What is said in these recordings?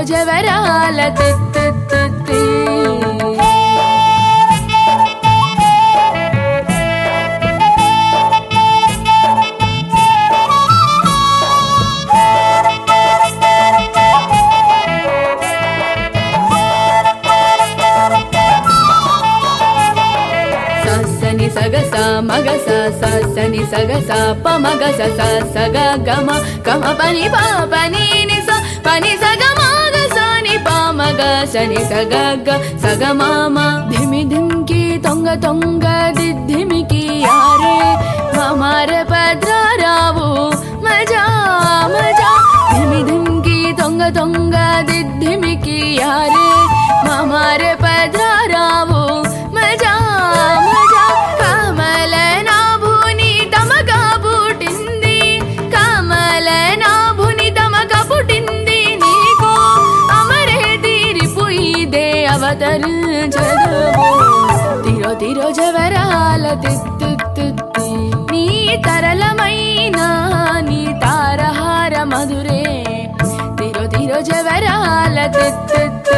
జవరాల తిత్తి సగస మగస సని సగస పమగస సగ గమ గమ పని పని నిస పని సగ మగస ని పమగ సని సగ గ సగ మామ ధిమి ధిమ్కి తొంగ తొంగ దిద్ధిమికి యారే హమారే పద్రారావు మజా మజా ధిమి ధిమ్కి తొంగ తొంగ దిద్ధిమికి యారే హమారే పద్రారావు మజా మజా కమల నాభుని తమగా పుట్టింది కమల నాభుని తమగా పుట్టింది నీకు అమరే తీరిపోయిదే అవతరించదు తిరో తిరో జవరాల తిత్తి నీ తరళమైన నీ తారహార మధురే తిరో తిరో జవరాల తిత్తి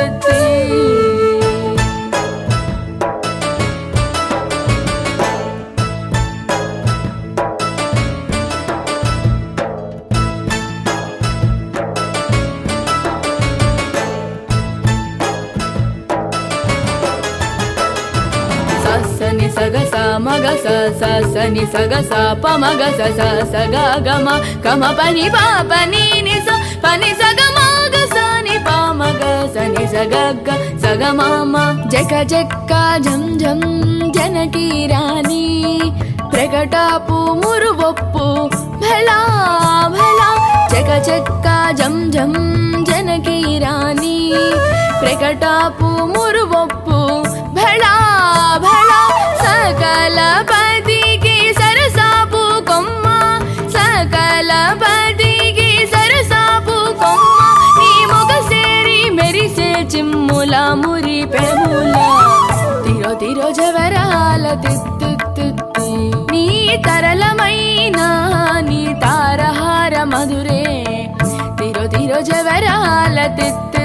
సని సగస మగస సని సగస పమగస సగ గమ గమ పని పని నిస పని సగ మగస ని పమగ సని సగ గ సగ మామ జక జక్క జం జం జనకి రాణి ప్రకటాపు మురువొప్పు భలా భలా జక జక్క జం జం జనకి రాణి ప్రకటాపు మురువొప్పు భళా భళా సకల పదికి సరసాపు కొమ్మ సకల పదికి సరసాపు కొమ్మ నీ మొగ సేరి మెరిసే చిమ్ముల మురి పెముల తిరో తిరో జవరాల తిత్తి నీ తరళమైన నీ తారహార మధురే తిరో తిరో జవరాల తిత్తి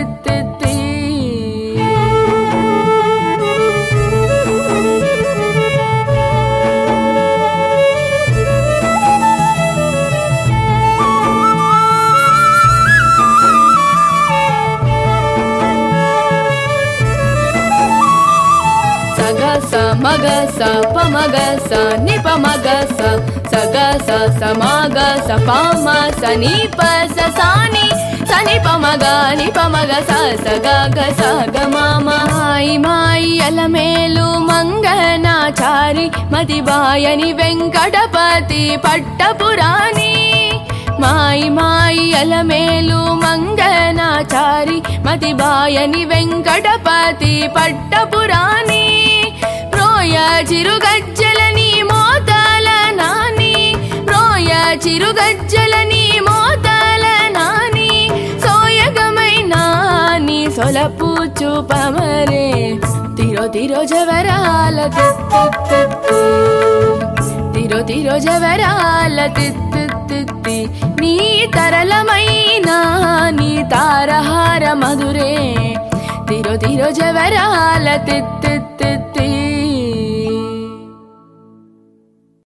మగస పమగస నిపమగస సగస సమగస పమ సనిప సాని సని పమగ నిపమగ సగ గ సగ మామ మాయి మాయి అలమేలు మంగనాచారి మతిబాయని వెంకటపతి పట్టపురాణి మాయి మాయి అలమేలు మంగనాచారి మతిబాయని వెంకటపతి పట్టపురాణి ప్రోయ చిరుగజ్జలని మోతల నాని ప్రోయ చిరుగజ్జలని మోతల నాని సోయగమై నాని సొలపు చూపమరే తిరో తిరో జవరాల తిరో తిరో జవరాల తిత్తి నీ తరళమైన నీ తారహార మధురే తిరో తిరో జవరాల తిత్తి